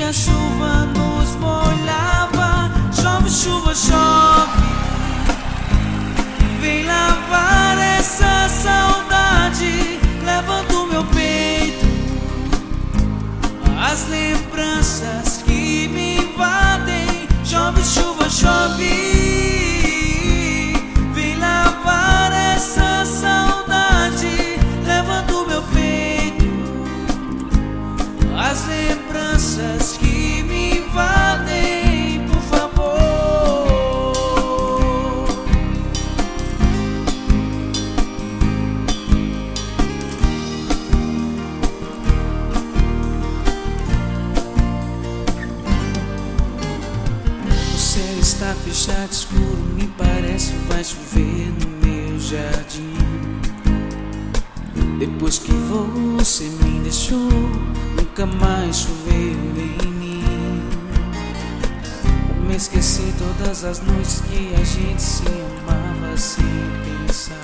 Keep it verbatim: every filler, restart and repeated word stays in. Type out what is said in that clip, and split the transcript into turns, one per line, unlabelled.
a chuva nos molhava. Chove, chuva, chove, vem lavar essa saudade. Leva do meu peito as lembranças que me invadem. Chove, chuva, chove, vem lavar essa saudade. Leva do meu peito as lembranças que me invadem, por favor. O céu está fechado, escuro, me parece vai chover no meu jardim. Depois que você me deixou, nunca mais choveu em mim. Como esquecer todas as noites que a gente se amava sem pensar?